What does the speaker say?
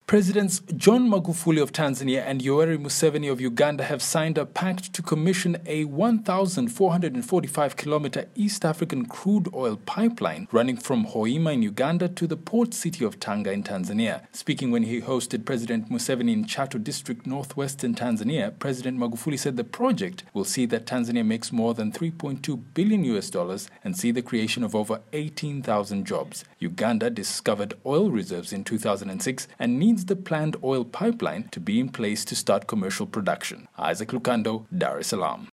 Presidents John Magufuli of Tanzania and Yoweri Museveni of Uganda have signed a pact to commission a 1,445-kilometer East African crude oil pipeline running from Hoima in Uganda to the port city of Tanga in Tanzania. Speaking when he hosted President Museveni in Chato District, northwestern Tanzania, President Magufuli said the project will see that Tanzania makes more than $3.2 billion and see the creation of over 18,000 jobs. Uganda discovered oil reserves in 2006 and needs the planned oil pipeline to be in place to start commercial production. Isaac Lukando, Dar es Salaam.